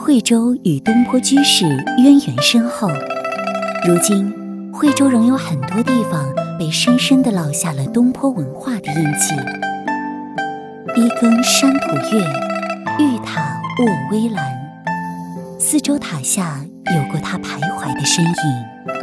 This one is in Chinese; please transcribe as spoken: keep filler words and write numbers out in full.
惠州与东坡居士渊源深厚，如今惠州仍有很多地方被深深地烙下了东坡文化的印记。一更山浦月，玉塔卧微澜，四周塔下有过他徘徊的身影。